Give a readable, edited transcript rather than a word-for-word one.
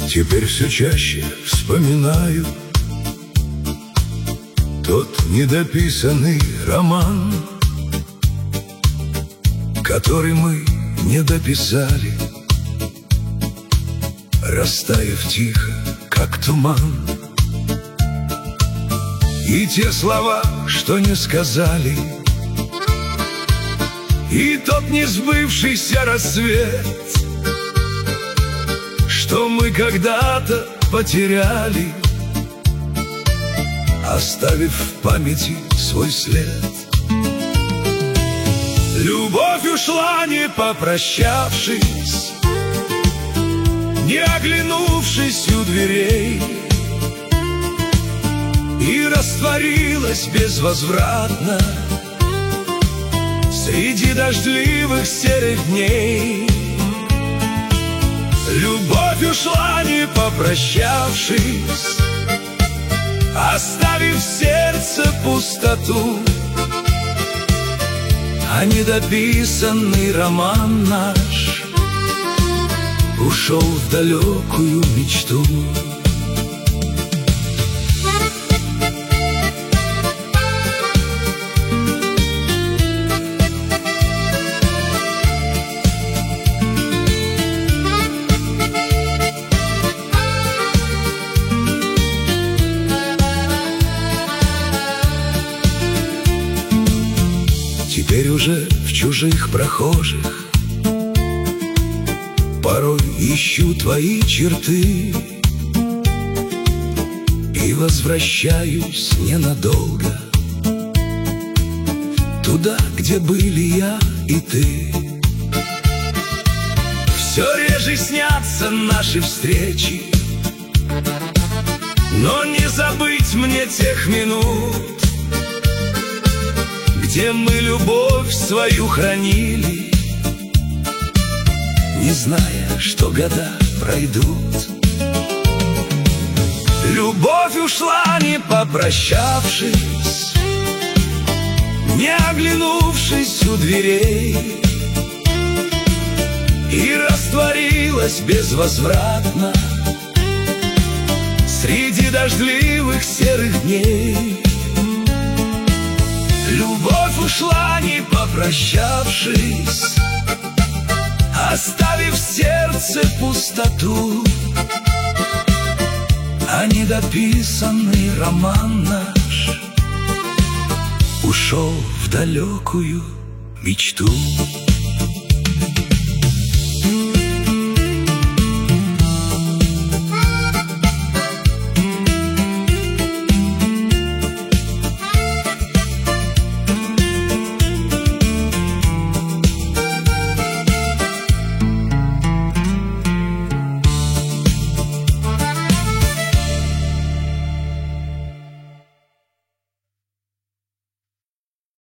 Теперь все чаще вспоминаю тот недописанный роман, который мы не дописали, растаяв тихо, как туман. И те слова, что не сказали, и тот несбывшийся рассвет, что мы когда-то потеряли, оставив в памяти свой след. Любовь ушла, не попрощавшись, не оглянувшись у дверей, и растворилась безвозвратно среди дождливых серых дней. Любовь ушла, не попрощавшись, оставив в сердце пустоту, а недописанный роман наш ушел в далекую мечту. Теперь уже в чужих прохожих порой ищу твои черты и возвращаюсь ненадолго туда, где были я и ты. Все реже снятся наши встречи, но не забыть мне тех минут, где мы любовь свою хранили, не зная, что года пройдут. Любовь ушла, не попрощавшись, не оглянувшись у дверей, и растворилась безвозвратно среди дождливых серых дней. Любовь ушла, не попрощавшись, оставив в сердце пустоту, а недописанный роман наш ушел в далекую мечту.